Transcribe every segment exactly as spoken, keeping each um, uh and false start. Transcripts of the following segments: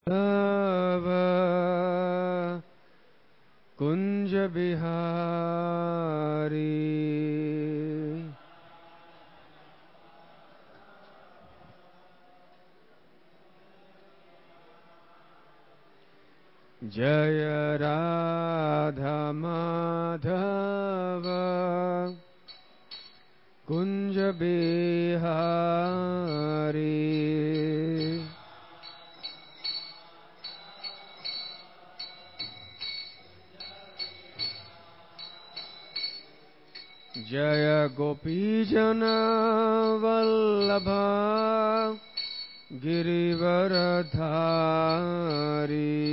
तव कुंज बिहारी जय राधा माधव कुंज बिहारी जय गोपीजन वल्लभ गिरिवरधारी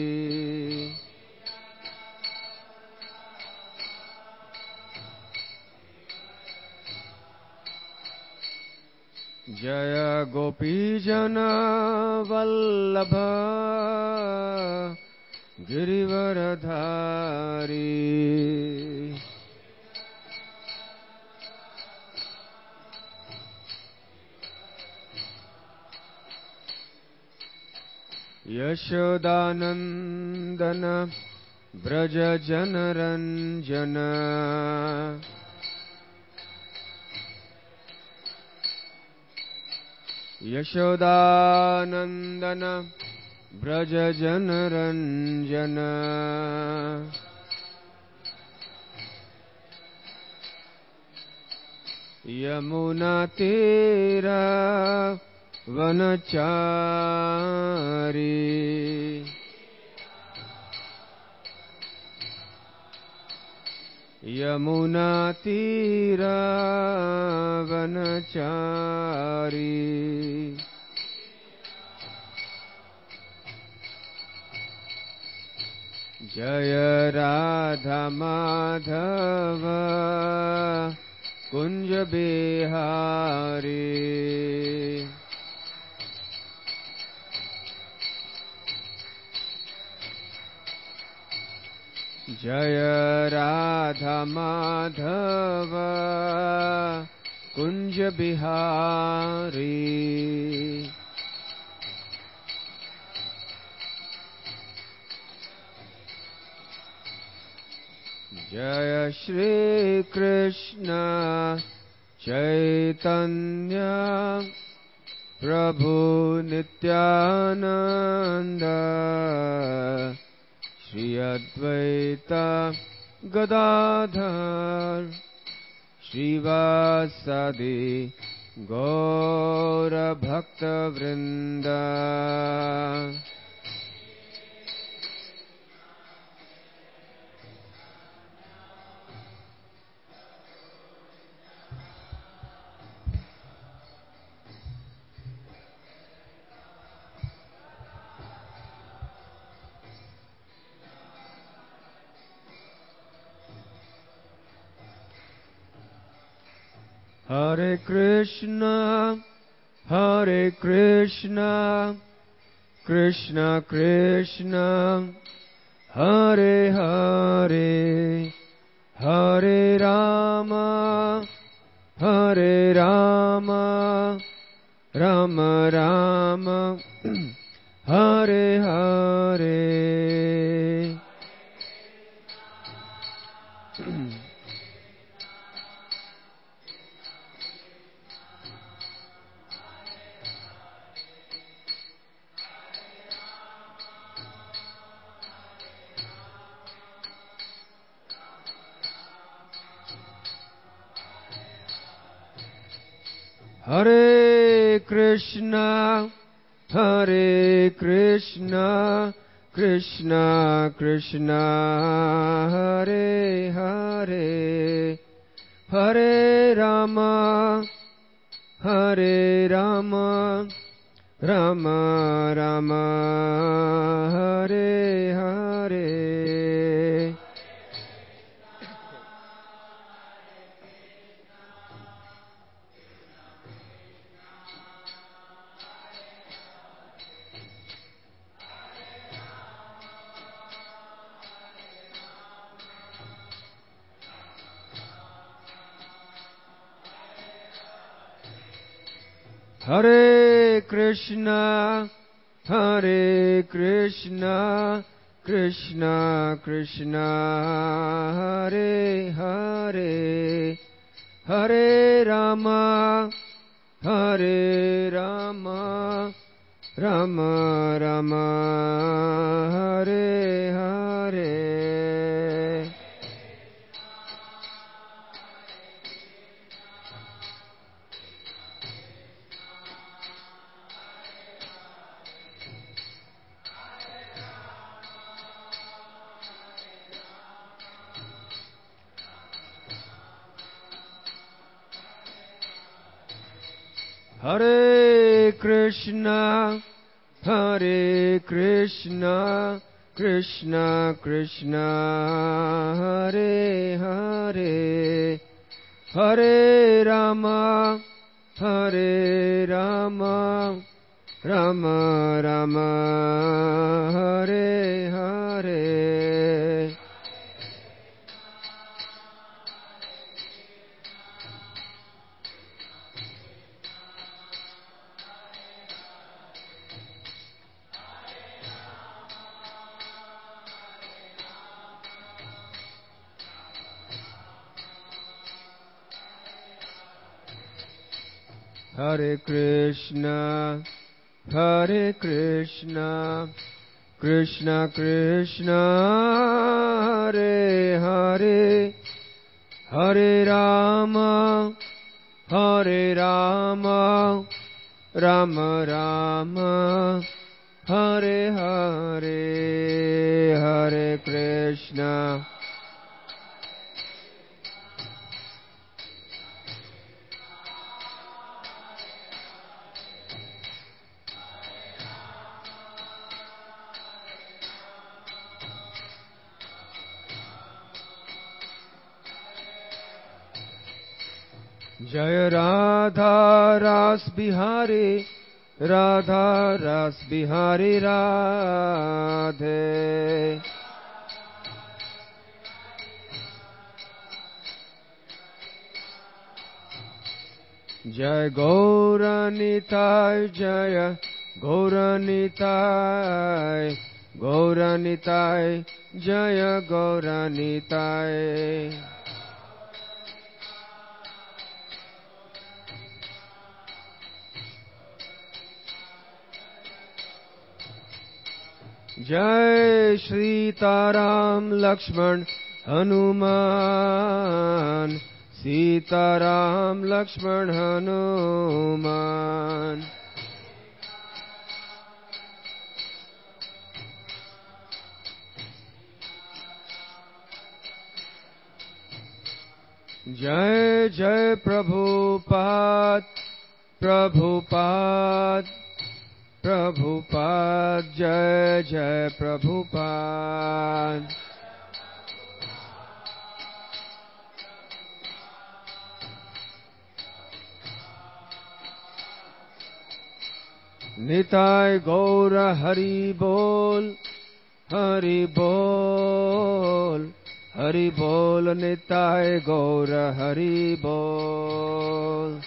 जय गोपीजन वल्लभ गिरिवरधारी यशोदानंदन ब्रज जनरंजन यशोदानंदन ब्रज जनरंजन यमुना तीरा वनचारी यमुना तीरा वनचारी जय राधा माधव कुंज बिहारी जय राधा माधव कुंज बिहारी जय श्री कृष्ण चैतन्य प्रभु नित्यानंद श्री अद्वैत गदाधर श्रीवासादि गौर भक्त वृंद Hare Krishna, Hare Krishna, Krishna Krishna, Hare Hare, Hare Rama, Hare Rama, Rama Rama, Hare Hare. Hare Krishna, Hare Krishna, Krishna Krishna, Hare Hare, Hare Rama, Hare Rama, Rama Rama, Hare Hare. Hare Krishna, Hare Krishna, Krishna Krishna, Hare Hare, Hare Rama, Hare Rama, Rama Rama, Hare Hare. Hare Krishna, Hare Krishna, Krishna Krishna, Hare Hare, Hare Rama, Hare Rama, Rama Rama, Hare Hare. Hare Krishna, Hare Krishna, Krishna Krishna, Hare Hare, Hare Rama, Hare Rama, Rama Rama, Hare Hare, Hare Krishna. Jaya Radha Ras Bihari, Radha Ras Bihari Radhe. Jai Gauranitai, Jaya Gauranitai, Gauranitai, Jaya Gauranitai. Jai Shri Taram Lakshman Hanuman, Sitaram Lakshman Hanuman. Jai Jai Prabhupada, Prabhupada, Prabhupada, Jai Jai Prabhupada. Nitai Gaura Hari Bol, Hari Bol, Hari Bol, Nitai Gaura Hari Bol.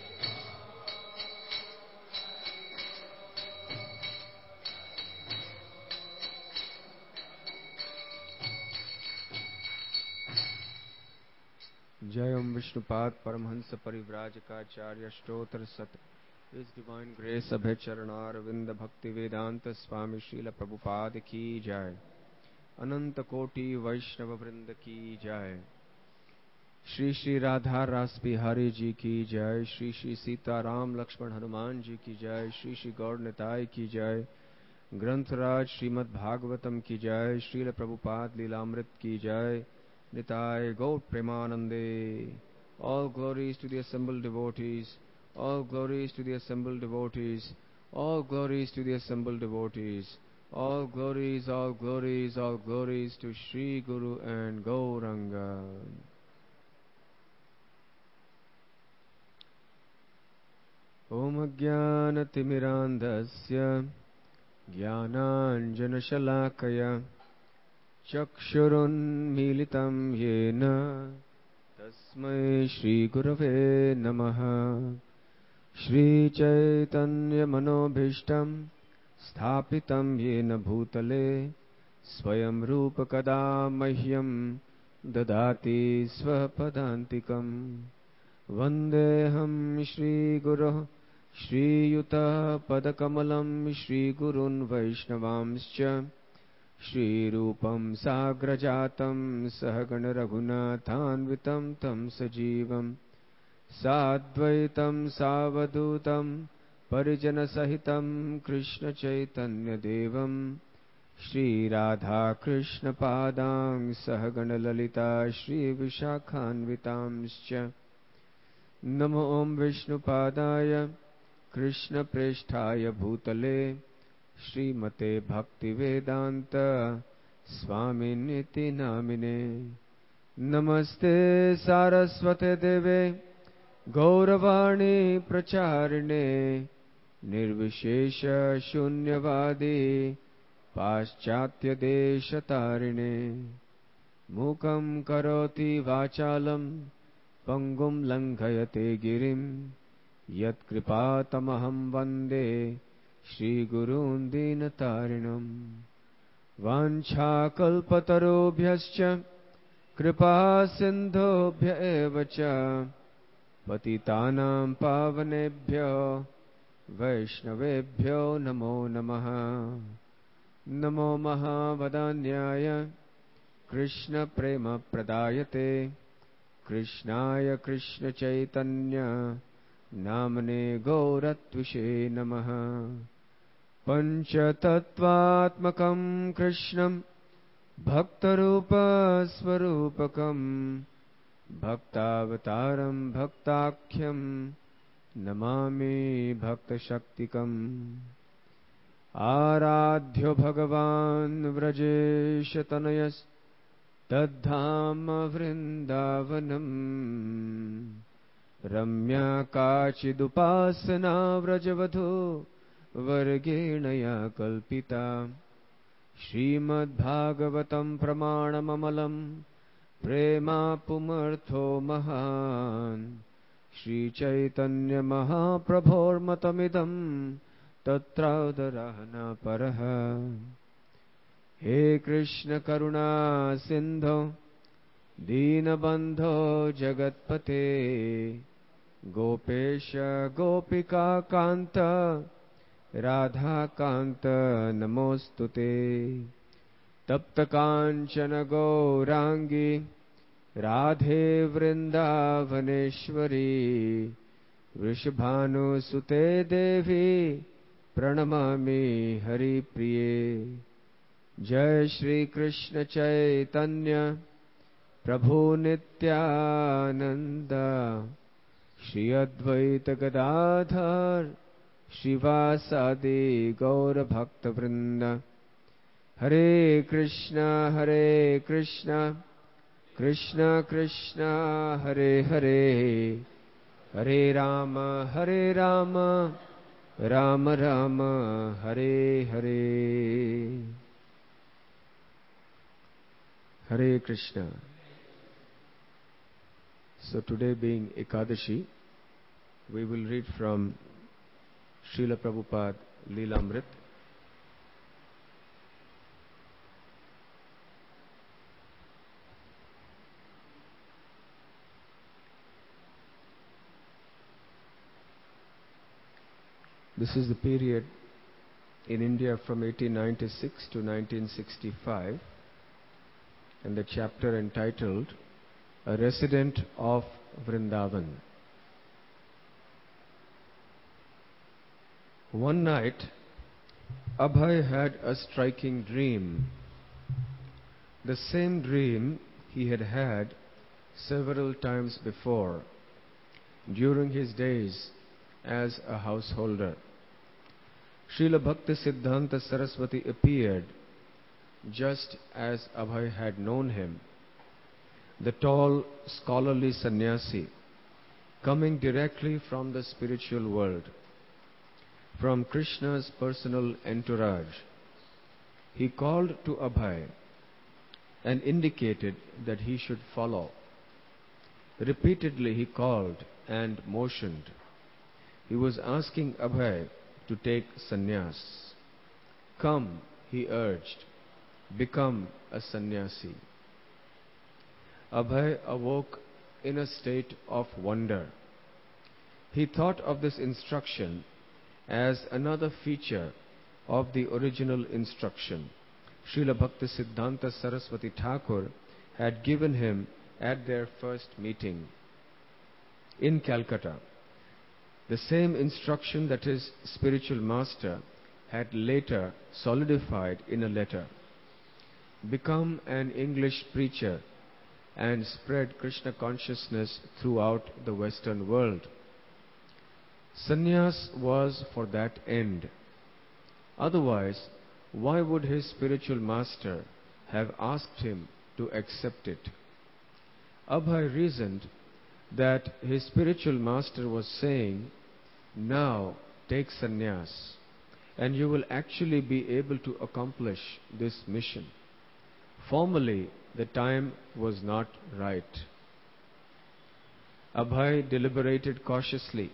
Jai Om Vishnupad Paramhansa Parivrajakacarya Shtotra Sat. His Divine Grace Abhay Charanar Vinda Bhakti Vedanta Swami Srila Prabhupada Ki Jai. Ananta Koti Vaishnava Vrinda Ki Jai. Shri Shri Radha Ras Bihari Ji Ki Jai. Shri Shri Sita Ram Lakshman Hanuman Ji Ki Jai. Shri Shri Gaur Nitai Ki Jai. Granthraj Srimad Bhagavatam Ki Jai. Srila Prabhupada Lilamrit Ki Jai. Nitai Gaur Premanande. All glories to the assembled devotees. All glories to the assembled devotees. All glories to the assembled devotees. All glories, all glories, all glories to Sri Guru and Gauranga. Om Jnanatimirandasya Jnananjanashalakaya Chakshurun Militam Yena Tasmai Shri Gurave Namaha. Shri Chaitanya Manobhishtam स्थापितं येन भूतले स्वयं रूप कदा मह्यं ददाति स्वपदान्तिकम् वन्देऽहं श्रीगुरोः श्रीयुतपदकमलं श्रीगुरून् वैष्णवांश्च श्रीरूपं साग्रजातं सहगणरघुनाथान्वितं तं सजीवं साद्वैतं सावधूतं परिजनसहितं कृष्णचैतन्यदेवं श्रीराधाकृष्णपादां सहगणललिता श्रीविशाखान्वितांश्च नमो विष्णुपादाय कृष्णप्रेष्ठाय भूतले श्रीमते भक्तिवेदांत स्वामिनिति नामिने नमस्ते सारस्वते देवे गौरवाणी प्रचारिणे निर्विशेष शून्यवादी पाश्चात्य देशतारिणे मूकं करोति वाचालं पंगुं लंघयते गिरिं यत्कृपातमहं वन्दे श्रीगुरून् दीनतारिणम् वाञ्छाकल्पतरुभ्यश्च कृपा सिन्धुभ्य एव च पतितानां पावनेभ्यो वैष्णवेभ्यो नमो नमः नमो महावदान्याय कृष्णप्रेमप्रदायते कृष्णाय कृष्णचैतन्य नामने गौरत्विषे नमः पञ्चतत्त्वात्मकं कृष्णं भक्तरूपस्वरूपकं भक्तावतारं भक्ताख्यं नमामि भक्तशक्तिकम् आराध्यो भगवान् व्रजेशतनयस्तद्धाम वृन्दावनम् रम्या काचिदुपासना व्रजवधू वर्गेण या कल्पिता श्रीमद्भागवतं प्रमाणममलं प्रेमापुमर्थो महान् श्रीचैतन्यमहाप्रभोर्मतमिदं तत्रोदरः परः हे कृष्ण करुणा सिन्धो दीनबन्धो जगत्पते गोपेश गोपिका कांत राधा कांत नमोस्तुते तप्त कांचन गौरांगी राधे वृंदावनेश्वरी वृषभानुसुते देवी प्रणमामि हरिप्रिये जय श्री कृष्ण चैतन्य प्रभु नित्यानंद श्री अद्वैत गदाधर श्रीवासादि गौर भक्त वृंद हरे कृष्णा हरे कृष्णा कृष्णा कृष्णा हरे हरे हरे राम हरे Ram Ram Ram Hare Hare Hare Krishna. So today being Ekadashi, we will read from Srila Prabhupada Leelamrit. This is the period in India from eighteen ninety-six to nineteen sixty-five, and the chapter entitled A Resident of Vrindavan. One night, Abhay had a striking dream. The same dream he had had several times before during his days as a householder. Srila Bhakti Siddhanta Saraswati appeared just as Abhay had known him, the tall, scholarly sannyasi, coming directly from the spiritual world, from Krishna's personal entourage. He called to Abhay and indicated that he should follow. Repeatedly he called and motioned. He was asking Abhay to take sannyas. "Come," he urged, "become a sannyasi." Abhay awoke in a state of wonder. He thought of this instruction as another feature of the original instruction Srila Bhaktisiddhanta Saraswati Thakur had given him at their first meeting in Calcutta. The same instruction that his spiritual master had later solidified in a letter. Become an English preacher and spread Krishna consciousness throughout the Western world. Sannyas was for that end. Otherwise, why would his spiritual master have asked him to accept it? Abhay reasoned that his spiritual master was saying, "Now take sannyas, and you will actually be able to accomplish this mission." Formally, the time was not right. Abhay deliberated cautiously.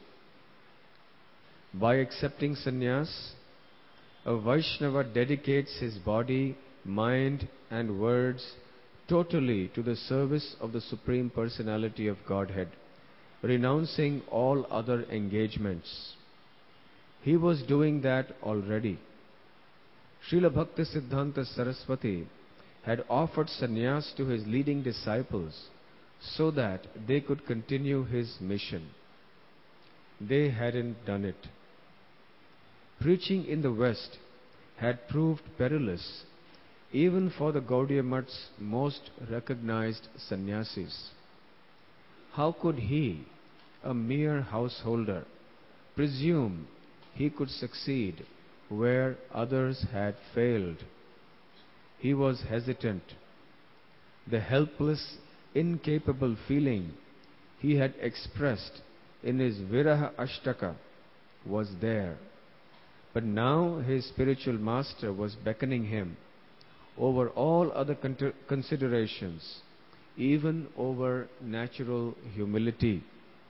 By accepting sannyas, a Vaishnava dedicates his body, mind and words totally to the service of the Supreme Personality of Godhead, renouncing all other engagements. He was doing that already. Srila Bhaktisiddhanta Saraswati had offered sannyas to his leading disciples so that they could continue his mission. They hadn't done it. Preaching in the West had proved perilous even for the Gaudiya Math's most recognized sannyasis. How could he, a mere householder, presume he could succeed where others had failed? He was hesitant. The helpless, incapable feeling he had expressed in his Viraha Ashtaka was there. But now his spiritual master was beckoning him over all other considerations, even over natural humility.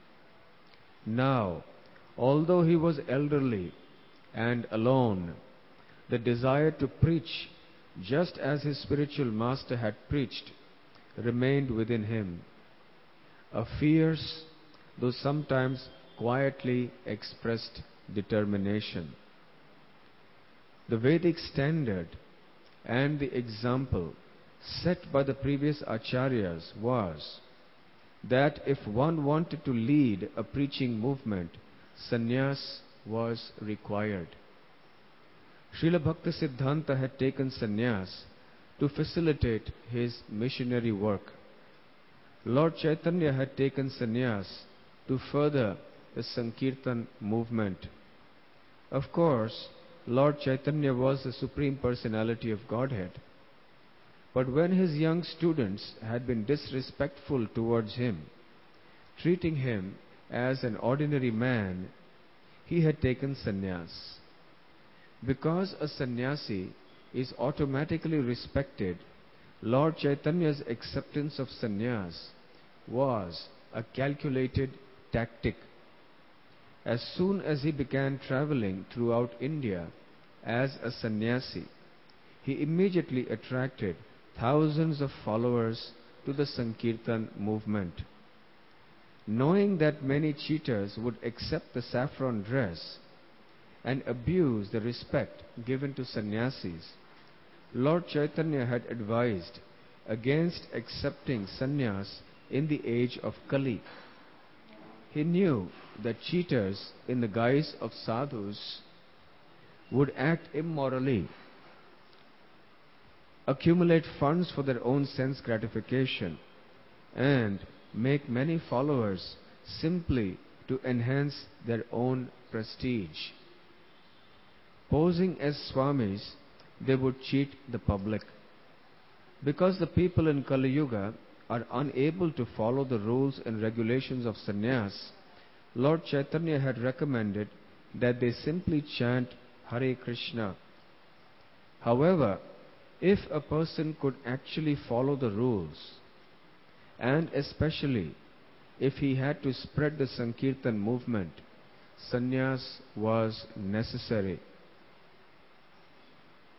Now, although he was elderly and alone, the desire to preach just as his spiritual master had preached remained within him. A fierce, though sometimes quietly expressed determination. The Vedic standard and the example set by the previous acharyas was that if one wanted to lead a preaching movement, sannyas was required. Srila Bhaktisiddhanta had taken sannyas to facilitate his missionary work. Lord Chaitanya had taken sannyas to further the Sankirtan movement. Of course, Lord Chaitanya was the Supreme Personality of Godhead. But when his young students had been disrespectful towards him, treating him as an ordinary man, he had taken sannyas. Because a sannyasi is automatically respected, Lord Chaitanya's acceptance of sannyas was a calculated tactic. As soon as he began traveling throughout India as a sannyasi, he immediately attracted thousands of followers to the Sankirtan movement. Knowing that many cheaters would accept the saffron dress and abuse the respect given to sannyasis, Lord Chaitanya had advised against accepting sannyas in the age of Kali. He knew that cheaters in the guise of sadhus would act immorally, accumulate funds for their own sense gratification, and make many followers simply to enhance their own prestige. Posing as swamis, they would cheat the public. Because the people in Kali Yuga are unable to follow the rules and regulations of sannyas, Lord Chaitanya had recommended that they simply chant Hare Krishna. However, if a person could actually follow the rules, and especially if he had to spread the Sankirtan movement, sannyas was necessary.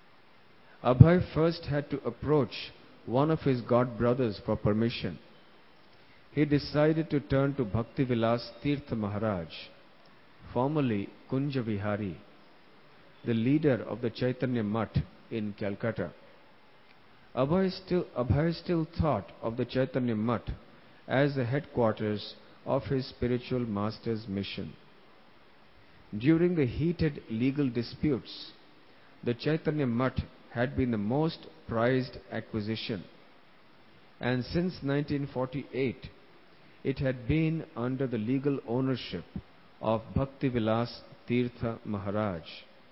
Abhay first had to approach one of his god brothers for permission. He decided to turn to Bhaktivilas Tirtha Maharaj, formerly Kunja Vihari, the leader of the Chaitanya Mutt in Calcutta. Abhay still, Abhay still thought of the Chaitanya Mutt as the headquarters of his spiritual master's mission. During the heated legal disputes, the Chaitanya Mutt had been the most prized acquisition, and since nineteen forty-eight it had been under the legal ownership of Bhaktivilas Tirtha Maharaj.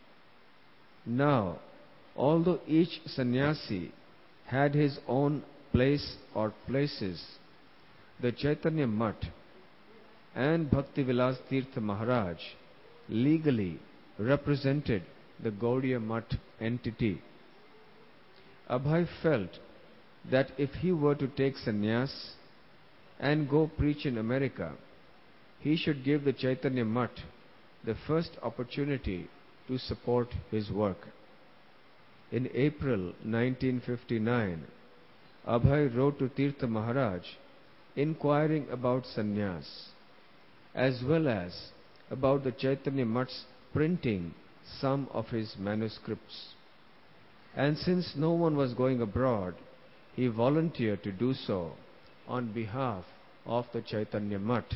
Now, although each sannyasi had his own place or places, the Chaitanya Mutt and Bhaktivilas Tirtha Maharaj legally represented the Gaudiya Mutt entity. Abhay felt that if he were to take sannyas and go preach in America, he should give the Chaitanya Mutt the first opportunity to support his work. In April nineteen fifty-nine, Abhay wrote to Tirtha Maharaj inquiring about sannyas, as well as about the Chaitanya Mutt's printing some of his manuscripts. And since no one was going abroad, he volunteered to do so on behalf of the Chaitanya Mutt.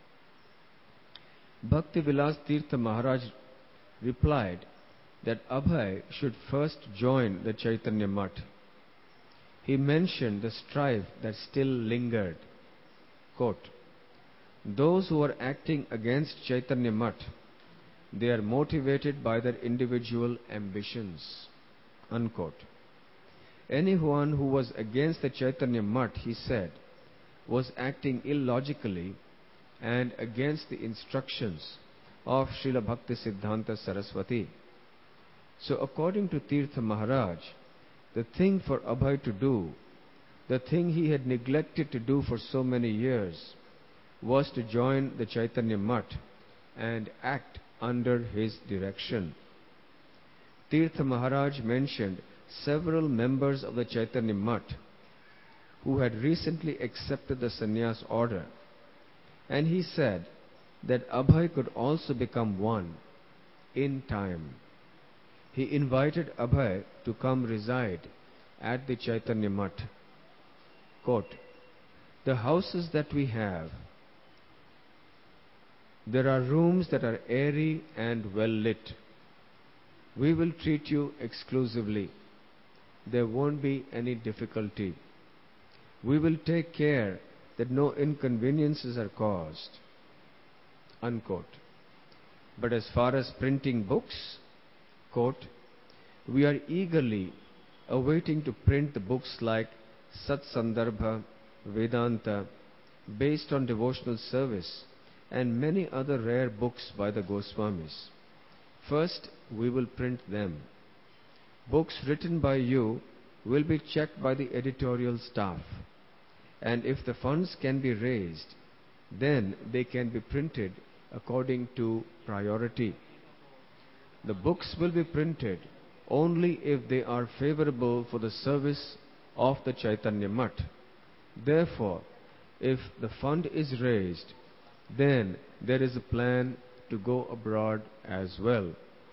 Bhaktivilas Tirtha Maharaj replied that Abhay should first join the Chaitanya Mutt. He mentioned the strife that still lingered. Quote, "Those who are acting against Chaitanya Mutt, they are motivated by their individual ambitions." Unquote. Anyone who was against the Chaitanya Mutt, he said, was acting illogically and against the instructions of Srila Bhaktisiddhanta Saraswati. So according to Tirtha Maharaj, the thing for Abhay to do, the thing he had neglected to do for so many years, was to join the Chaitanya Mutt and act under his direction. Tirtha Maharaj mentioned several members of the Chaitanya Mutt who had recently accepted the sannyas order, and he said that Abhay could also become one in time. He invited Abhay to come reside at the Chaitanya Mutt. Quote, "The houses that we have, there are rooms that are airy and well lit. We will treat you exclusively. There won't be any difficulty. We will take care that no inconveniences are caused." Unquote. But as far as printing books, quote, "We are eagerly awaiting to print the books like Sat Sandarbha, Vedanta, based on devotional service, and many other rare books by the Goswamis. First, we will print them. Books written by you will be checked by the editorial staff, and if the funds can be raised, then they can be printed according to priority. The books will be printed only if they are favorable for the service of the Chaitanya Mutt. Therefore, if the fund is raised, then there is a plan to go abroad as well."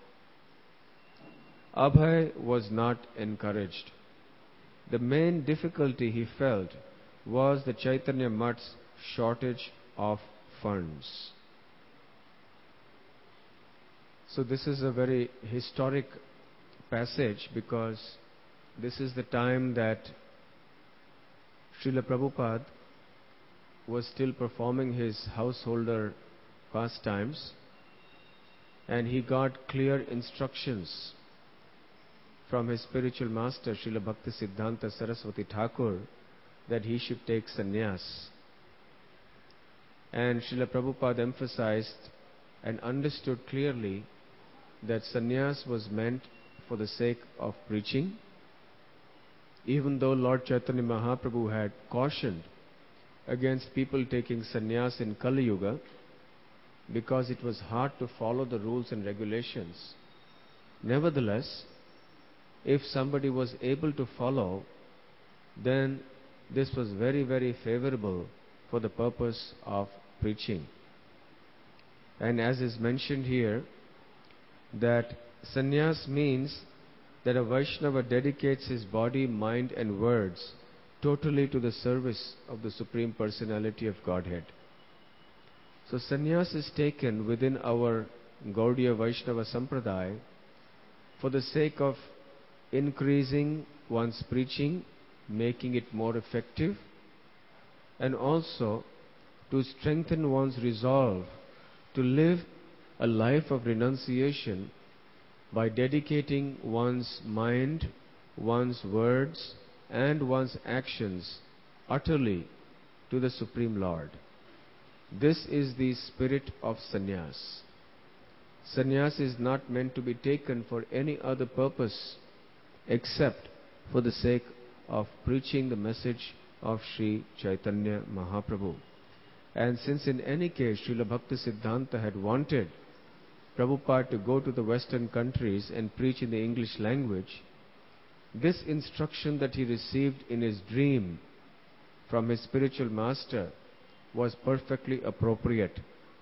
Abhay was not encouraged. The main difficulty he felt was the Chaitanya Mutt's shortage of funds. So this is a very historic passage, because this is the time that Srila Prabhupada was still performing his householder pastimes, and he got clear instructions from his spiritual master Srila Bhaktisiddhanta Saraswati Thakur that he should take sannyas. And Srila Prabhupada emphasized and understood clearly that sannyas was meant for the sake of preaching, even though Lord Chaitanya Mahaprabhu had cautioned against people taking sannyas in Kali Yuga because it was hard to follow the rules and regulations. Nevertheless, if somebody was able to follow, then this was very, very favorable for the purpose of preaching. And as is mentioned here, that sannyas means that a Vaishnava dedicates his body, mind and words totally to the service of the Supreme Personality of Godhead. So sannyas is taken within our Gaudiya Vaishnava Sampradaya for the sake of increasing one's preaching, making it more effective, and also to strengthen one's resolve to live a life of renunciation by dedicating one's mind, one's words, and one's actions utterly to the Supreme Lord. This is the spirit of sannyas. Sannyas is not meant to be taken for any other purpose except for the sake of preaching the message of Sri Chaitanya Mahaprabhu. And since in any case Srila Bhaktisiddhanta had wanted Prabhupada to go to the Western countries and preach in the English language, this instruction that he received in his dream from his spiritual master was perfectly appropriate.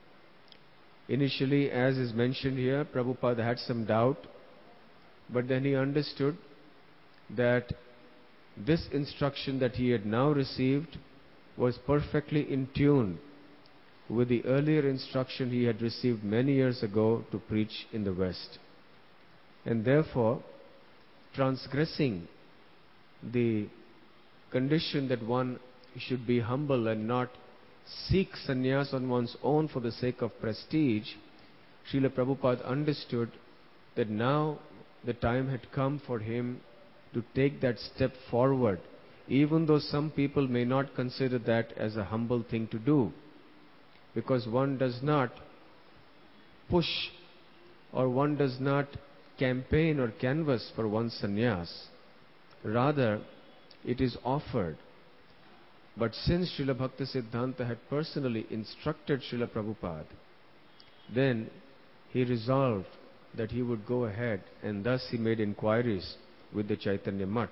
Initially, as is mentioned here, Prabhupada had some doubt, but then he understood that this instruction that he had now received was perfectly in tune with the earlier instruction he had received many years ago to preach in the West. And therefore, transgressing the condition that one should be humble and not seek sannyas on one's own for the sake of prestige, Srila Prabhupada understood that now the time had come for him to take that step forward, even though some people may not consider that as a humble thing to do, because one does not push or one does not campaign or canvass for one's sannyas. Rather, it is offered. But since Srila Bhaktisiddhanta had personally instructed Srila Prabhupada, then he resolved that he would go ahead, and thus he made inquiries with the Chaitanya Mutt.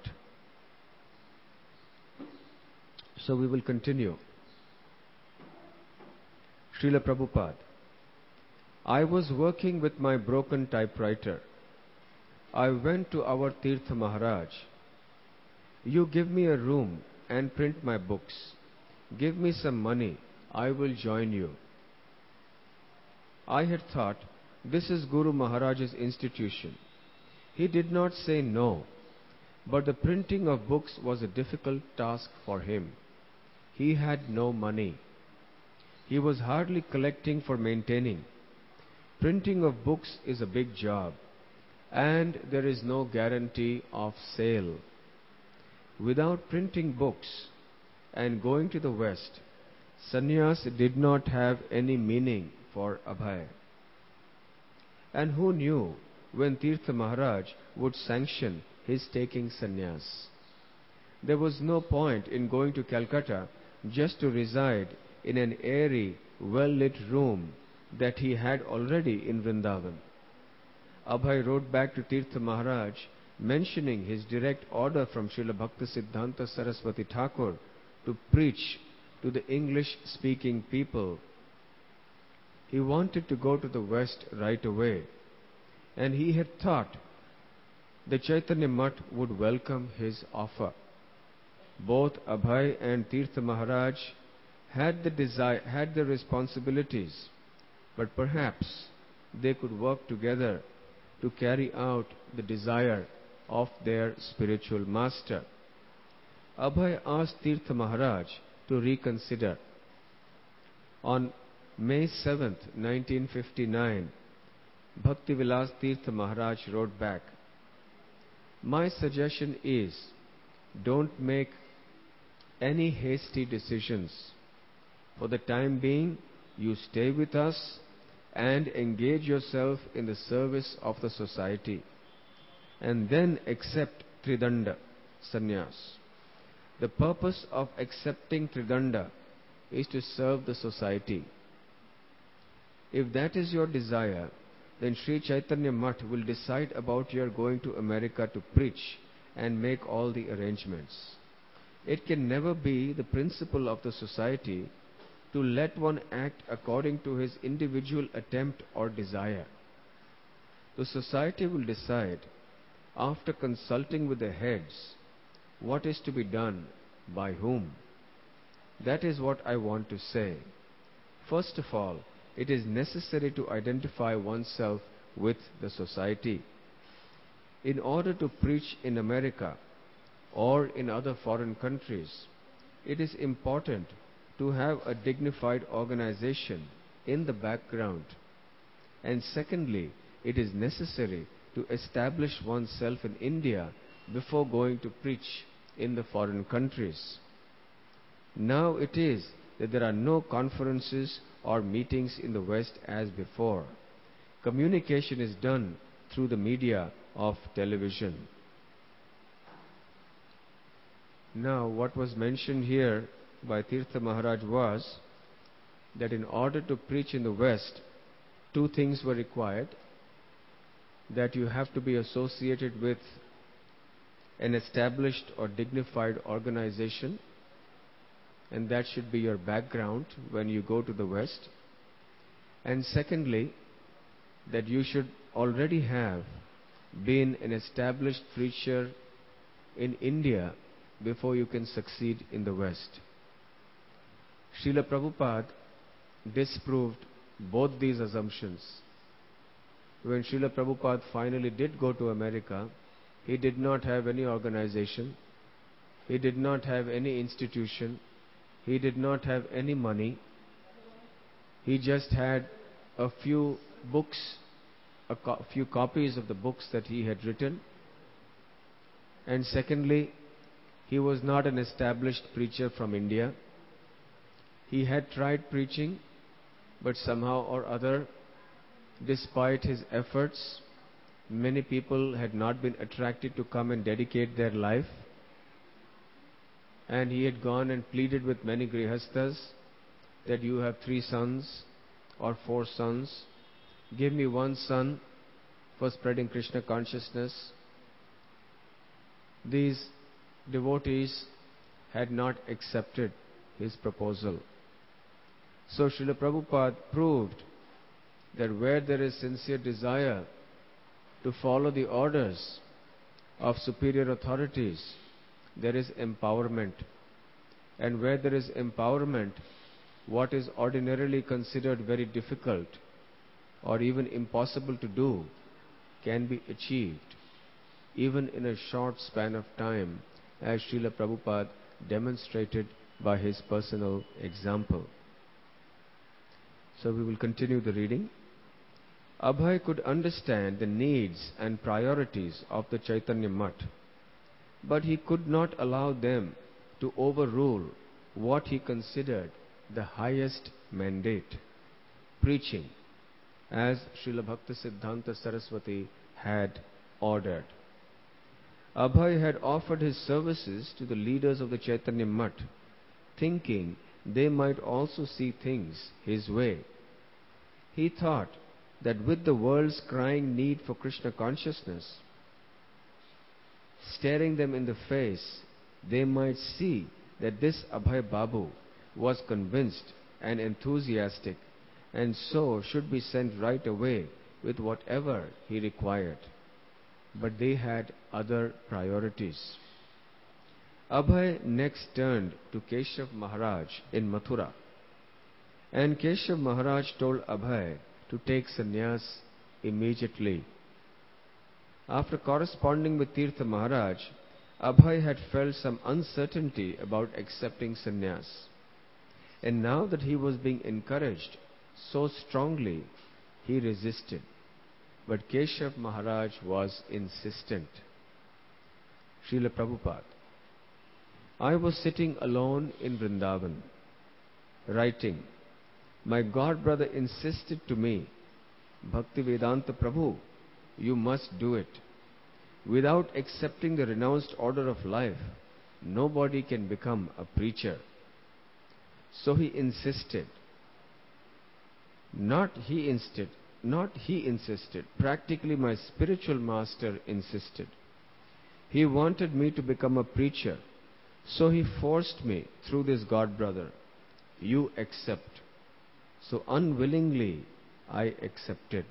So we will continue. Srila Prabhupada: I was working with my broken typewriter. I went to our Tirtha Maharaj. You give me a room and print my books. Give me some money. I will join you. I had thought, this is Guru Maharaj's institution. He did not say no, but the printing of books was a difficult task for him. He had no money. He was hardly collecting for maintaining. Printing of books is a big job, and there is no guarantee of sale. Without printing books and going to the West, sannyas did not have any meaning for Abhay. And who knew when Tirtha Maharaj would sanction his taking sannyas? There was no point in going to Calcutta just to reside in an airy, well-lit room that he had already in Vrindavan. Abhay wrote back to Tirtha Maharaj mentioning his direct order from Srila Bhaktisiddhanta Saraswati Thakur to preach to the English-speaking people. He wanted to go to the West right away, and he had thought the Chaitanya Mutt would welcome his offer. Both Abhay and Tirtha Maharaj had the desire, had the responsibilities, but perhaps they could work together to carry out the desire of their spiritual master. Abhay asked Tirtha Maharaj to reconsider. On May seventh, nineteen fifty-nine, Bhaktivilas Tirtha Maharaj wrote back, my suggestion is, don't make any hasty decisions. For the time being, you stay with us and engage yourself in the service of the society, and then accept Tridanda, sannyas. The purpose of accepting Tridanda is to serve the society. If that is your desire, then Sri Chaitanya Mutt will decide about your going to America to preach and make all the arrangements. It can never be the principle of the society to let one act according to his individual attempt or desire. The society will decide, after consulting with the heads, what is to be done by whom. That is what I want to say. First of all, it is necessary to identify oneself with the society. In order to preach in America or in other foreign countries, it is important to have a dignified organization in the background. And secondly, it is necessary to establish oneself in India before going to preach in the foreign countries. Now it is that there are no conferences or meetings in the West as before. Communication is done through the media of television. Now, what was mentioned here by Tirtha Maharaj was that in order to preach in the West, two things were required. That you have to be associated with an established or dignified organization, and that should be your background when you go to the West. And secondly, that you should already have been an established preacher in India before you can succeed in the West. Srila Prabhupada disproved both these assumptions. When Srila Prabhupada finally did go to America, he did not have any organization, he did not have any institution, he did not have any money. He just had a few books, a co- few copies of the books that he had written. And secondly, he was not an established preacher from India. He had tried preaching, but somehow or other, despite his efforts, many people had not been attracted to come and dedicate their life. And he had gone and pleaded with many grihasthas that you have three sons or four sons. Give me one son for spreading Krishna consciousness. These devotees had not accepted his proposal. So Srila Prabhupada proved that where there is sincere desire to follow the orders of superior authorities, there is empowerment. And where there is empowerment, what is ordinarily considered very difficult or even impossible to do can be achieved, even in a short span of time, as Srila Prabhupada demonstrated by his personal example. So we will continue the reading. Abhay could understand the needs and priorities of the Chaitanya Mutt, but he could not allow them to overrule what he considered the highest mandate, preaching, as Srila Bhaktisiddhanta Saraswati had ordered. Abhay had offered his services to the leaders of the Chaitanya Mutt, thinking they might also see things his way. He thought that with the world's crying need for Krishna consciousness staring them in the face, they might see that this Abhay Babu was convinced and enthusiastic, and so should be sent right away with whatever he required. But they had other priorities. Abhay next turned to Keshav Maharaj in Mathura, and Keshav Maharaj told Abhay to take sannyas immediately. After corresponding with Tirtha Maharaj, Abhay had felt some uncertainty about accepting sannyas. And now that he was being encouraged so strongly, he resisted. But Keshav Maharaj was insistent. Srila Prabhupada: I was sitting alone in Vrindavan, writing. My god brother insisted to me, Bhaktivedanta Prabhu, you must do it. Without accepting the renounced order of life, nobody can become a preacher. So he insisted. Not he insisted, not he insisted, practically my spiritual master insisted. He wanted me to become a preacher, so he forced me through this God brother. You accept. So unwillingly I accepted.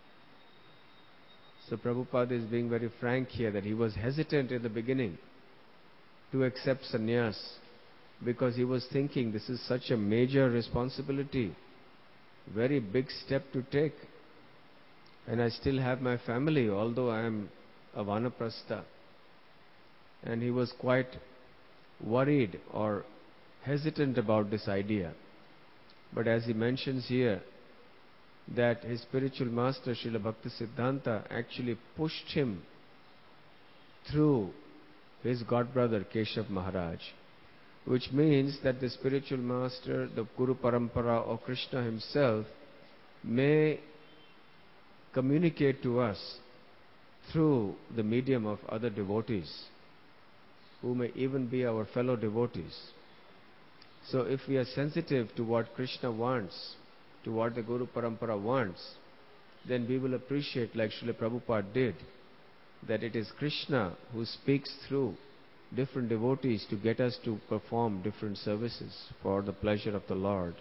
So Prabhupada is being very frank here that he was hesitant in the beginning to accept sannyas because he was thinking this is such a major responsibility, very big step to take. And I still have my family, although I am a vanaprastha. And he was quite worried or hesitant about this idea. But as he mentions here, that his spiritual master Srila Bhaktisiddhanta actually pushed him through his godbrother Keshav Maharaj, which means that the spiritual master, the Guru Parampara or Krishna himself may communicate to us through the medium of other devotees who may even be our fellow devotees. So if we are sensitive to what Krishna wants, to what the Guru Parampara wants, then we will appreciate, like Srila Prabhupada did, that it is Krishna who speaks through different devotees to get us to perform different services for the pleasure of the Lord.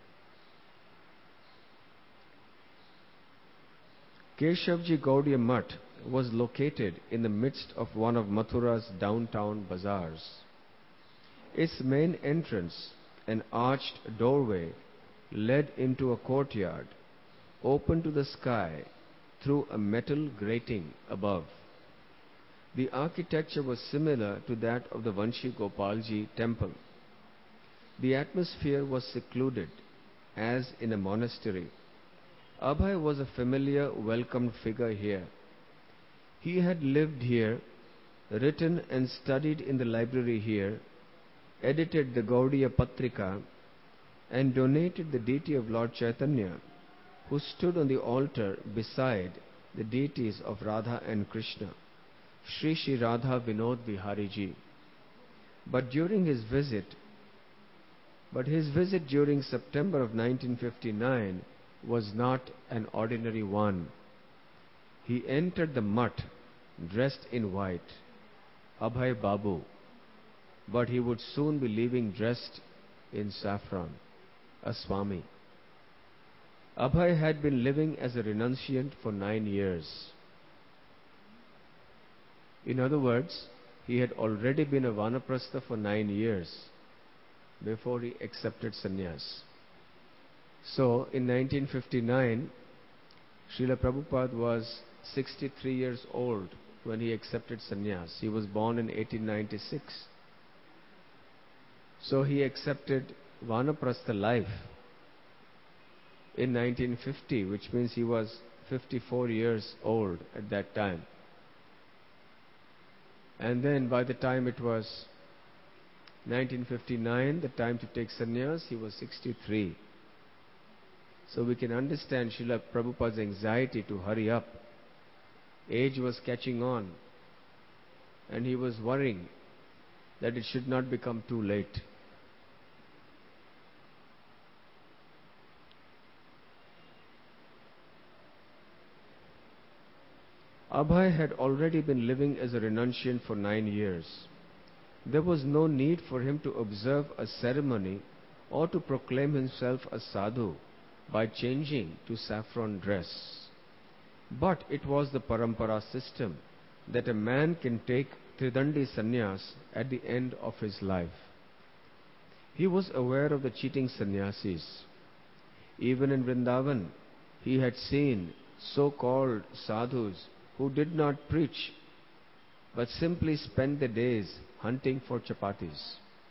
Keshavji Gaudiya Mutt was located in the midst of one of Mathura's downtown bazaars. Its main entrance, an arched doorway, led into a courtyard open to the sky through a metal grating above. The architecture was similar to that of the Vanshi Gopalji temple. The atmosphere was secluded, as in a monastery. Abhay was a familiar, welcomed figure here. He had lived here, written and studied in the library here, edited the Gaudiya Patrika, and donated the deity of Lord Chaitanya, who stood on the altar beside the deities of Radha and Krishna, Shri Shri Radha Vinod Vihari Ji. But during his visit, but his visit during September of nineteen fifty-nine was not an ordinary one. He entered the mutt dressed in white, Abhay Babu, but he would soon be leaving dressed in saffron, a Swami. Abhay had been living as a renunciant for nine years. In other words, he had already been a vanaprastha for nine years before he accepted sannyas. So, in nineteen fifty-nine, Srila Prabhupada was sixty-three years old when he accepted sannyas. He was born in eighteen ninety-six. So he accepted vanaprastha life in nineteen fifty, which means he was fifty-four years old at that time. And then by the time it was nineteen fifty-nine, the time to take sannyas, he was sixty-three. So we can understand Srila Prabhupada's anxiety to hurry up. Age was catching on, and he was worrying that it should not become too late. Abhay had already been living as a renunciant for nine years. There was no need for him to observe a ceremony or to proclaim himself a sadhu by changing to saffron dress. But it was the parampara system that a man can take Tridandi sannyas at the end of his life. He was aware of the cheating sannyasis. Even in Vrindavan, he had seen so-called sadhus who did not preach, but simply spent their days hunting for chapatis.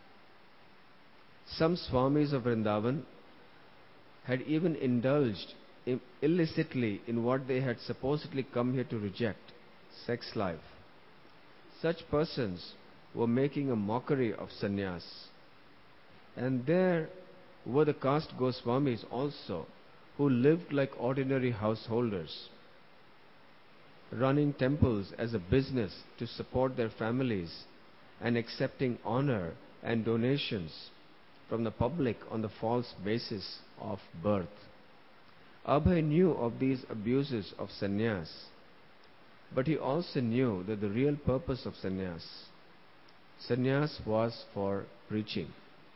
Some swamis of Vrindavan had even indulged illicitly in what they had supposedly come here to reject, sex life. Such persons were making a mockery of sannyas. And there were the caste Goswamis also, who lived like ordinary householders, running temples as a business to support their families and accepting honor and donations from the public on the false basis of birth. Abhay knew of these abuses of sannyas, but he also knew that the real purpose of sannyas, sannyas was for preaching.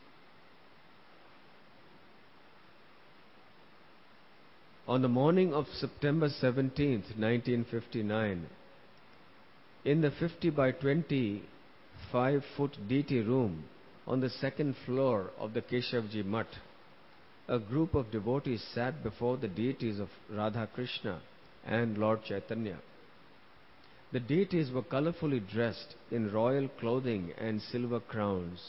On the morning of September seventeenth, nineteen fifty-nine, in the fifty by twenty-five foot deity room on the second floor of the Keshavji Mutt, a group of devotees sat before the deities of Radha Krishna and Lord Chaitanya. The deities were colorfully dressed in royal clothing and silver crowns.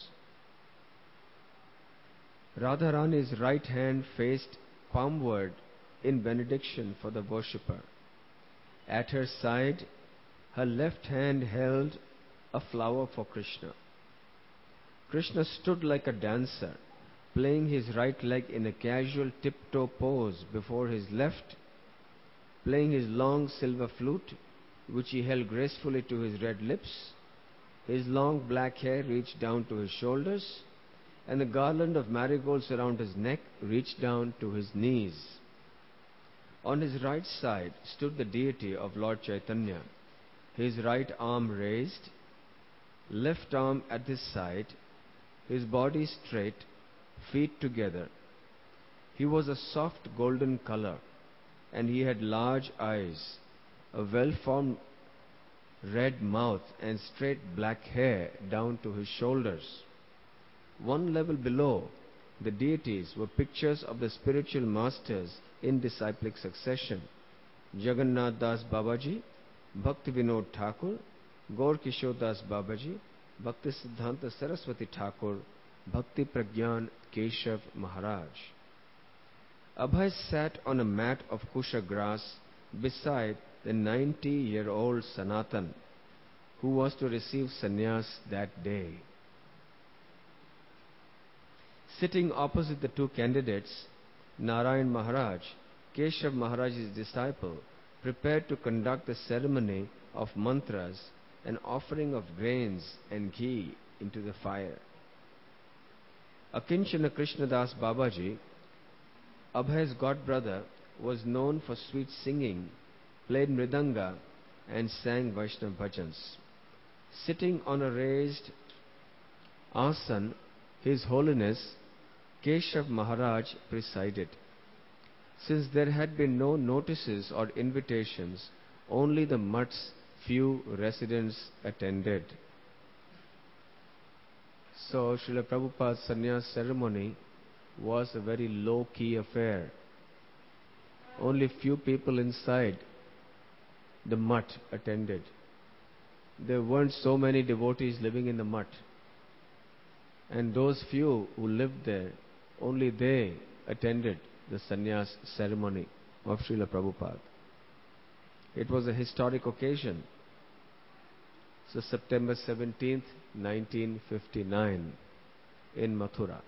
Radharani's right hand faced palmward in benediction for the worshipper. At her side, her left hand held a flower for Krishna. Krishna stood like a dancer, playing his right leg in a casual tiptoe pose before his left, playing his long silver flute, which he held gracefully to his red lips. His long black hair reached down to his shoulders, and the garland of marigolds around his neck reached down to his knees. On his right side stood the deity of Lord Chaitanya, his right arm raised, left arm at his side, his body straight, feet together. He was a soft golden color, and he had large eyes, a well-formed red mouth, and straight black hair down to his shoulders. One level below, the deities were pictures of the spiritual masters in disciplic succession: Jagannath Das Babaji, Bhakti Vinod Thakur, Gaur Kishore Das Babaji, Bhakti Siddhanta Saraswati Thakur, Bhakti Pragyan Keshav Maharaj. Abhay sat on a mat of kusha grass beside the ninety-year-old Sanatan, who was to receive sannyas that day. Sitting opposite the two candidates, Narayan Maharaj, Keshav Maharaj's disciple, prepared to conduct the ceremony of mantras and offering of grains and ghee into the fire. Akinchana Krishnadas Babaji, Abhay's godbrother, was known for sweet singing, played mridanga, and sang Vaishnava bhajans. Sitting on a raised asan, His Holiness Keshav Maharaj presided. Since there had been no notices or invitations, only the mutt's few residents attended. So Srila Prabhupada's sannyas ceremony was a very low-key affair. Only few people inside the mutt attended. There weren't so many devotees living in the mutt. And those few who lived there, only they attended the sannyas ceremony of Srila Prabhupada. It was a historic occasion. So September seventeenth, nineteen fifty-nine, in Mathura.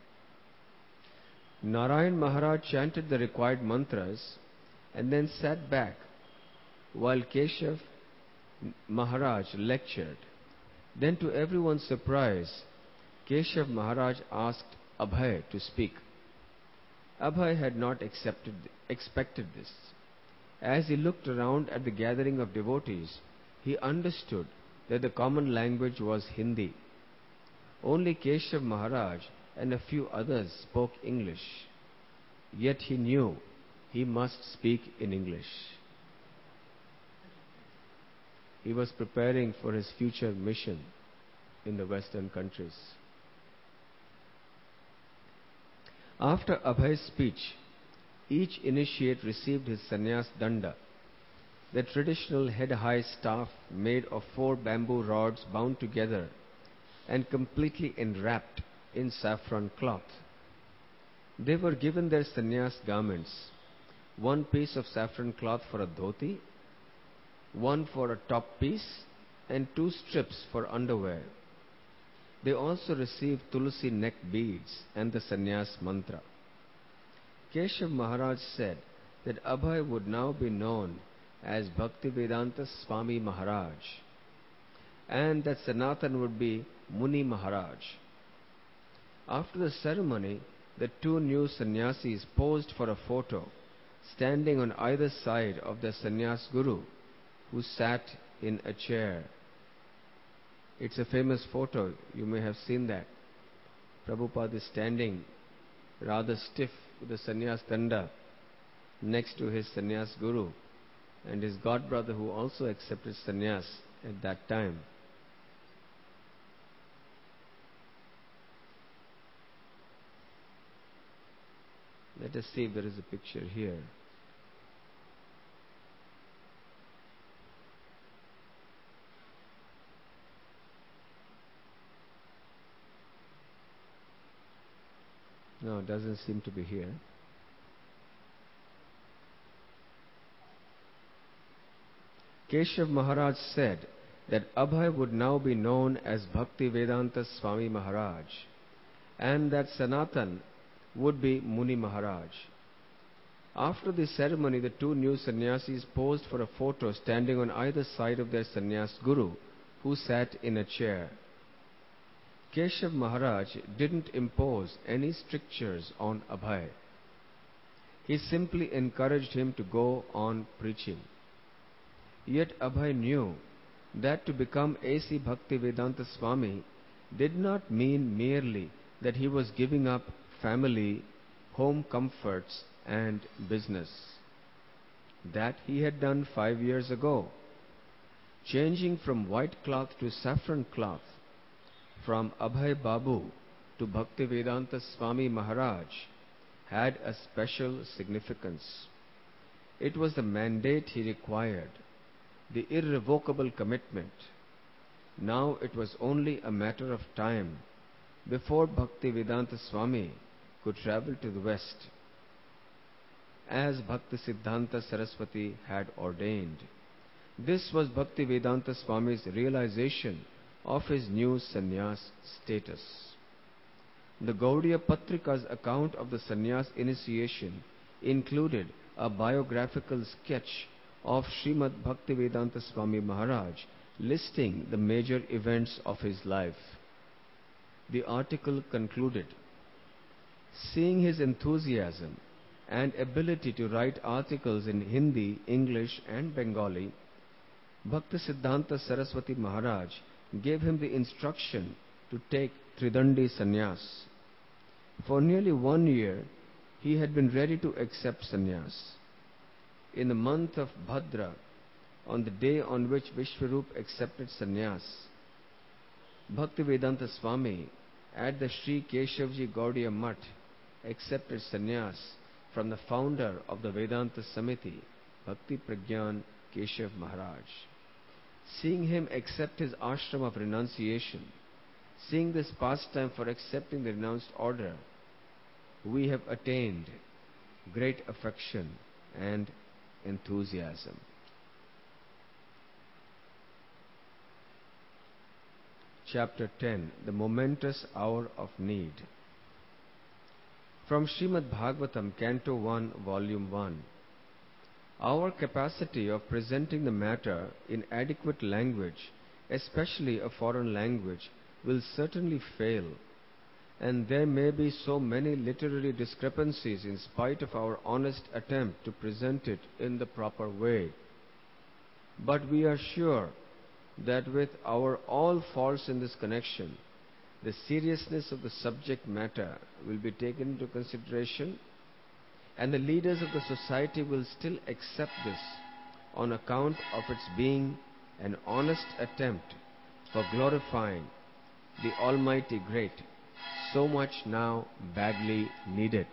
Narayan Maharaj chanted the required mantras and then sat back while Keshav Maharaj lectured. Then, to everyone's surprise, Keshav Maharaj asked Abhay to speak. Abhay had not accepted, expected this. As he looked around at the gathering of devotees, he understood that the common language was Hindi. Only Keshav Maharaj and a few others spoke English. Yet he knew he must speak in English. He was preparing for his future mission in the Western countries. After Abhay's speech, each initiate received his sannyas danda, the traditional head-high staff made of four bamboo rods bound together and completely enwrapped in saffron cloth. They were given their sannyas garments, one piece of saffron cloth for a dhoti, one for a top piece, and two strips for underwear. They also received tulsi neck beads and the sannyas mantra. Keshav Maharaj said that Abhay would now be known as Bhaktivedanta Swami Maharaj, and that Sanatan would be Muni Maharaj. After the ceremony, the two new sannyasis posed for a photo, standing on either side of the sannyas guru, who sat in a chair. It's a famous photo, you may have seen that. Prabhupada is standing rather stiff with the sannyas danda next to his sannyas guru and his godbrother, who also accepted sannyas at that time. Let us see if there is a picture here. No, it doesn't seem to be here. Keshav Maharaj said that Abhay would now be known as Bhaktivedanta Swami Maharaj, and that Sanatan would be Muni Maharaj. After the ceremony, the two new sannyasis posed for a photo standing on either side of their sannyas guru, who sat in a chair. Keshav Maharaj didn't impose any strictures on Abhay. He simply encouraged him to go on preaching. Yet Abhay knew that to become A C Bhaktivedanta Swami did not mean merely that he was giving up family, home comforts and business. That he had done five years ago. Changing from white cloth to saffron cloth, from Abhay Babu to Bhaktivedanta Swami Maharaj, had a special significance. It was the mandate he required, the irrevocable commitment. Now it was only a matter of time before Bhaktivedanta Swami could travel to the West, as Bhaktisiddhanta Saraswati had ordained. This was Bhaktivedanta Swami's realization of his new sannyas status. The Gaudiya Patrika's account of the sannyas initiation included a biographical sketch of Srimad Bhaktivedanta Swami Maharaj, listing the major events of his life. The article concluded, seeing his enthusiasm and ability to write articles in Hindi, English and Bengali, Bhaktisiddhanta Saraswati Maharaj gave him the instruction to take Tridandi sannyas. For nearly one year, he had been ready to accept sannyas. In the month of Bhadra, on the day on which Vishwarup accepted sannyas, Bhaktivedanta Swami at the Sri Keshavji Gaudiya Mutt accepted sannyas from the founder of the Vedanta Samiti, Bhakti Pragyan Keshav Maharaj. Seeing him accept his ashram of renunciation, seeing this pastime for accepting the renounced order, we have attained great affection and enthusiasm. Chapter ten, The Momentous Hour of Need. From Srimad Bhagavatam, Canto one, Volume one. Our capacity of presenting the matter in adequate language, especially a foreign language, will certainly fail, and there may be so many literary discrepancies in spite of our honest attempt to present it in the proper way. But we are sure that with our all faults in this connection, the seriousness of the subject matter will be taken into consideration, and the leaders of the society will still accept this on account of its being an honest attempt for glorifying the Almighty Great, so much now badly needed.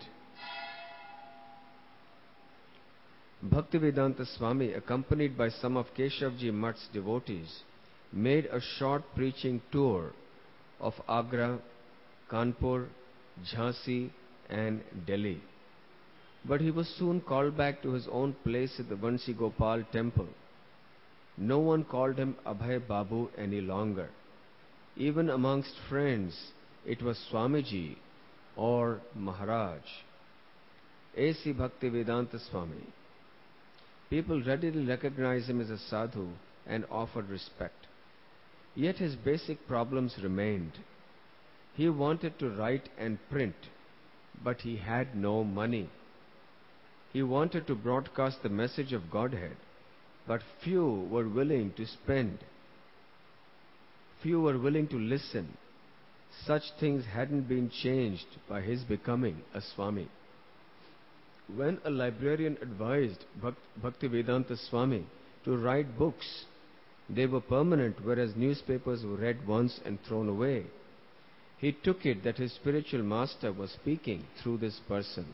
Bhaktivedanta Swami, accompanied by some of Keshavji Mutt's devotees, made a short preaching tour of Agra, Kanpur, Jhansi and Delhi. But he was soon called back to his own place at the Vansi Gopal temple. No one called him Abhay Babu any longer. Even amongst friends, it was Swamiji or Maharaj. A C Bhaktivedanta Swami. People readily recognized him as a sadhu and offered respect. Yet his basic problems remained. He wanted to write and print, but he had no money. He wanted to broadcast the message of Godhead, but few were willing to spend, few were willing to listen. Such things hadn't been changed by his becoming a Swami. When a librarian advised Bhaktivedanta Swami to write books, they were permanent, whereas newspapers were read once and thrown away. He took it that his spiritual master was speaking through this person.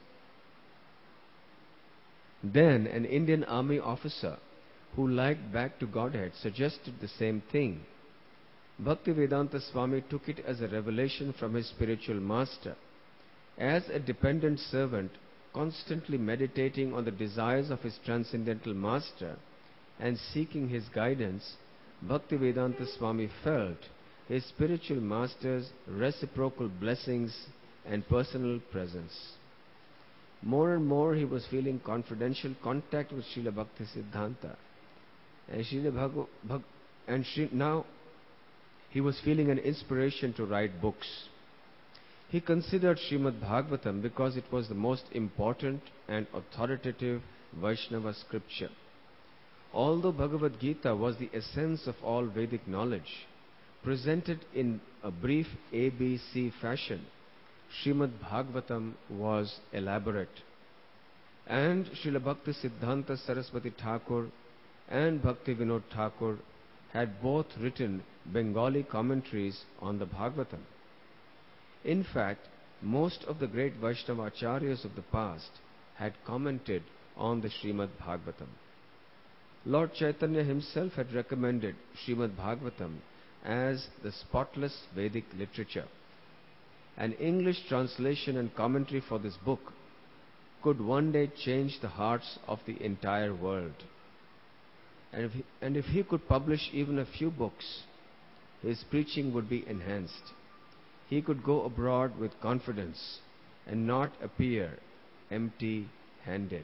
Then an Indian army officer who liked back to Godhead suggested the same thing. Bhaktivedanta Swami took it as a revelation from his spiritual master. As a dependent servant, constantly meditating on the desires of his transcendental master and seeking his guidance, Bhaktivedanta Swami felt his spiritual master's reciprocal blessings and personal presence. More and more he was feeling confidential contact with Srila Bhaktisiddhanta. And, Srila Bhag- Bhag- and Sri- now he was feeling an inspiration to write books. He considered Srimad Bhagavatam because it was the most important and authoritative Vaishnava scripture. Although Bhagavad Gita was the essence of all Vedic knowledge, presented in a brief A B C fashion, Srimad Bhagavatam was elaborate. And Srila Bhakti Siddhanta Saraswati Thakur and Bhakti Vinod Thakur had both written Bengali commentaries on the Bhagavatam. In fact, most of the great Vaishnava acharyas of the past had commented on the Srimad Bhagavatam. Lord Chaitanya himself had recommended Srimad Bhagavatam as the spotless Vedic literature. An English translation and commentary for this book could one day change the hearts of the entire world. And if he, and if he could publish even a few books, his preaching would be enhanced. He could go abroad with confidence and not appear empty-handed.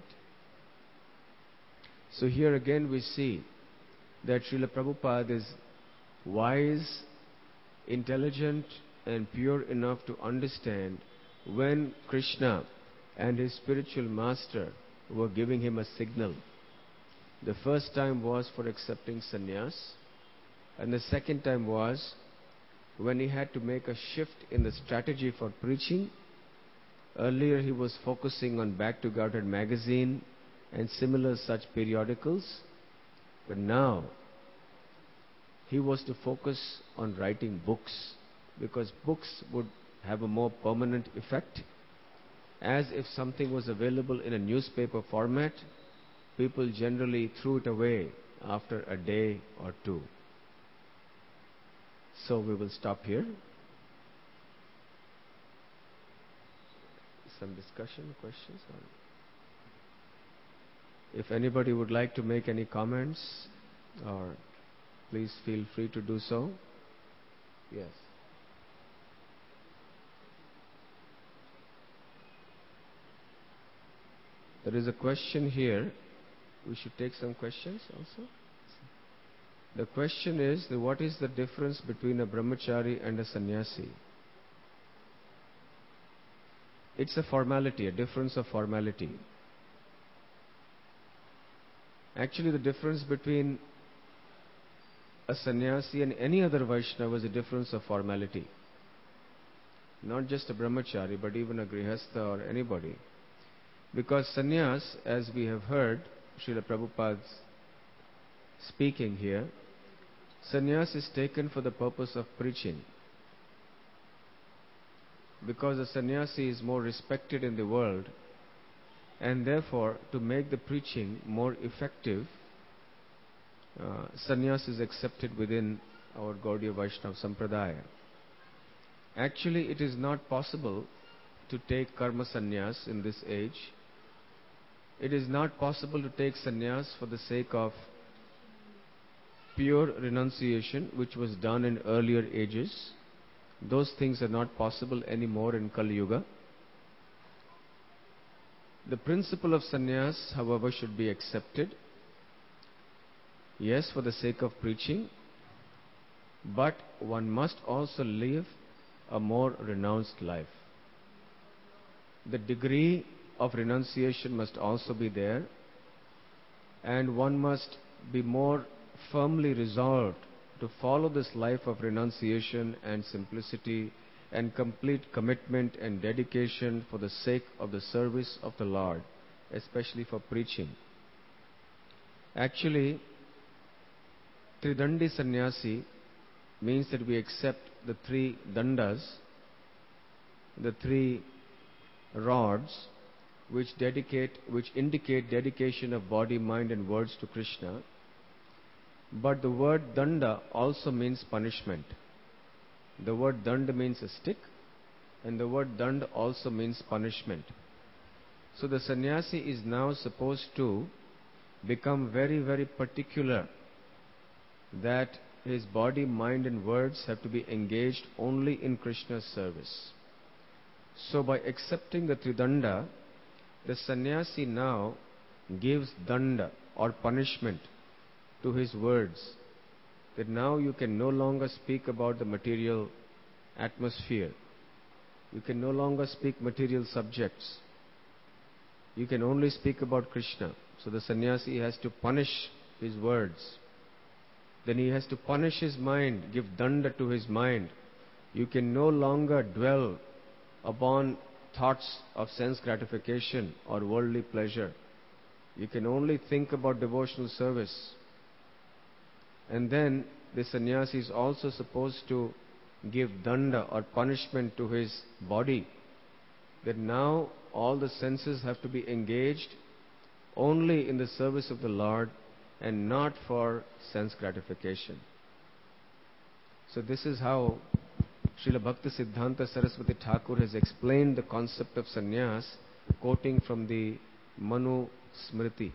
So here again we see that Srila Prabhupada is wise, intelligent, and pure enough to understand when Krishna and his spiritual master were giving him a signal. The first time was for accepting sannyas, and the second time was when he had to make a shift in the strategy for preaching. Earlier he was focusing on Back to Godhead magazine and similar such periodicals, but now he was to focus on writing books, because books would have a more permanent effect. As if something was available in a newspaper format, people generally threw it away after a day or two. So we will stop here. Some discussion, questions? Or if anybody would like to make any comments, or please feel free to do so. Yes. There is a question here. We should take some questions also. The question is, what is the difference between a brahmachari and a sannyasi? It's a formality, a difference of formality. Actually, the difference between a sannyasi and any other Vaishnava is a difference of formality. Not just a brahmachari, but even a grihastha or anybody. Because sannyas, as we have heard, Srila Prabhupada's speaking here, sannyas is taken for the purpose of preaching. Because a sannyasi is more respected in the world, and therefore to make the preaching more effective, uh, sannyas is accepted within our Gaudiya Vaishnava Sampradaya. Actually, it is not possible to take karma sannyas in this age. It is not possible to take sannyas for the sake of pure renunciation, which was done in earlier ages. Those things are not possible anymore in Kali Yuga. The principle of sannyas, however, should be accepted. Yes, for the sake of preaching, but one must also live a more renounced life. The degree of renunciation must also be there, and one must be more firmly resolved to follow this life of renunciation and simplicity and complete commitment and dedication for the sake of the service of the Lord, especially for preaching. Actually, Tridandi Sannyasi means that we accept the three dandas, the three rods, which dedicate, which indicate dedication of body, mind and words to Krishna. But the word danda also means punishment. The word danda means a stick, and the word danda also means punishment. So the sannyasi is now supposed to become very, very particular that his body, mind and words have to be engaged only in Krishna's service. So by accepting the Tridanda, the sannyasi now gives danda or punishment to his words, that now you can no longer speak about the material atmosphere. You can no longer speak material subjects. You can only speak about Krishna. So the sannyasi has to punish his words. Then he has to punish his mind, give danda to his mind. You can no longer dwell upon thoughts of sense gratification or worldly pleasure. You can only think about devotional service. And then the sannyasi is also supposed to give danda or punishment to his body, that now all the senses have to be engaged only in the service of the Lord and not for sense gratification. So this is how Srila Bhakti Siddhanta Saraswati Thakur has explained the concept of sannyas, quoting from the Manu Smriti.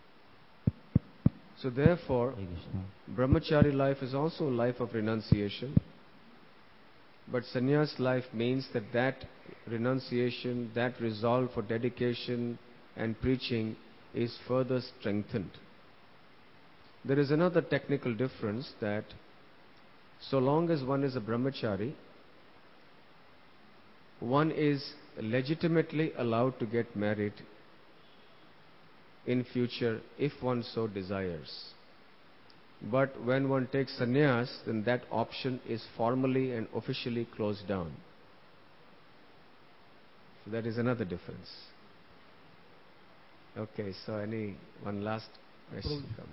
So therefore, brahmachari life is also a life of renunciation. But sannyas life means that that renunciation, that resolve for dedication and preaching is further strengthened. There is another technical difference, that so long as one is a brahmachari, one is legitimately allowed to get married in future if one so desires. But when one takes sannyas, then that option is formally and officially closed down. So that is another difference. Okay, so any one last question? Come.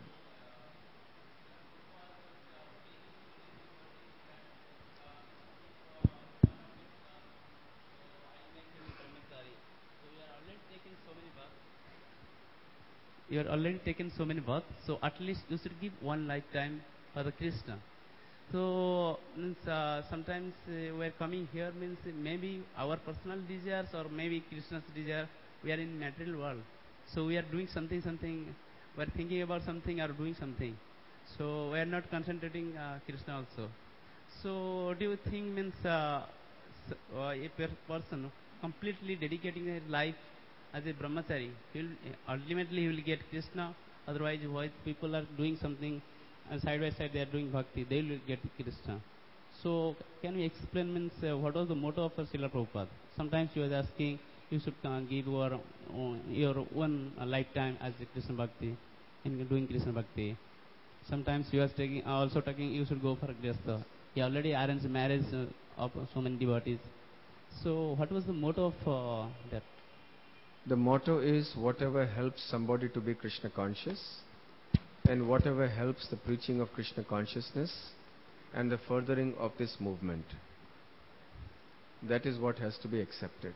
You are already taken so many births, so at least you should give one lifetime for the Krishna. So means, uh, sometimes uh, we are coming here means maybe our personal desires or maybe Krishna's desire. We are in material world, so we are doing something, something. We are thinking about something or doing something. So we are not concentrating uh, Krishna also. So do you think means uh, s- uh, a per- person completely dedicating his life as a brahmachari, he will, ultimately he will get Krishna. Otherwise, why people are doing something and side by side they are doing bhakti, they will get Krishna. So can you explain means uh, what was the motto of Srila Prabhupada? Sometimes he was asking you should uh, give your uh, your one uh, lifetime as a Krishna bhakti in doing Krishna bhakti. Sometimes he was taking uh, also talking you should go for Grihastha. He already arranged marriage uh, of so many devotees. So what was the motto of uh, that? The motto is whatever helps somebody to be Krishna conscious, and whatever helps the preaching of Krishna consciousness and the furthering of this movement. That is what has to be accepted.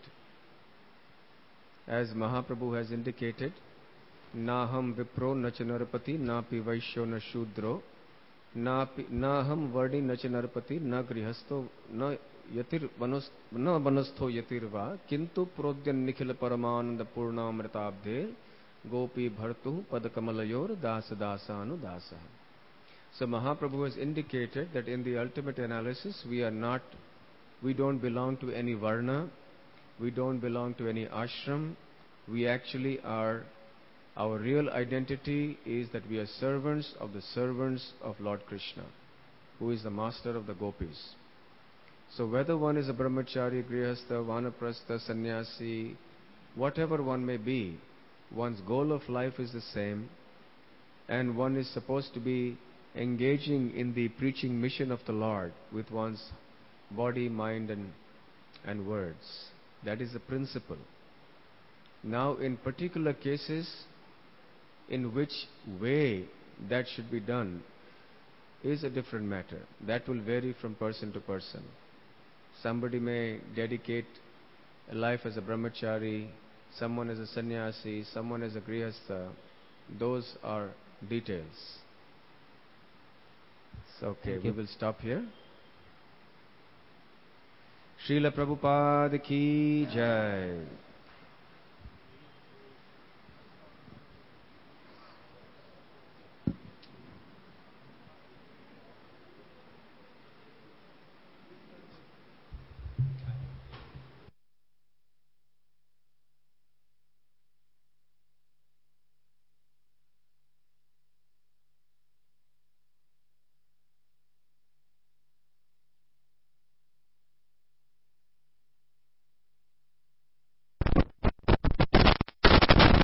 As Mahaprabhu has indicated, Naham Vipro Nacha Narpati Napi Vaishyo Na Shudro Napi Naham Vardi Nacha Narpati Na Grihasto Na Yatir Vanos Na Vanastho Yatirva Kintu Prodyan Nikhil Paramananda Purnamritabdhe Gopi Bhartu Padakamalayor Dasa Dasanu Dasa. So Mahaprabhu has indicated that in the ultimate analysis we are not, we don't belong to any varna, we don't belong to any ashram, we actually are, our real identity is that we are servants of the servants of Lord Krishna, who is the master of the gopis. So whether one is a brahmachari, grihastha, vanaprastha, sannyasi, whatever one may be, one's goal of life is the same, and one is supposed to be engaging in the preaching mission of the Lord with one's body, mind, and, and words. That is the principle. Now, in particular cases, in which way that should be done is a different matter. That will vary from person to person. Somebody may dedicate a life as a brahmachari, someone as a sannyasi, someone as a grihastha. Those are details. So, okay, Thank we you. will stop here. Srila Prabhupada ki jai.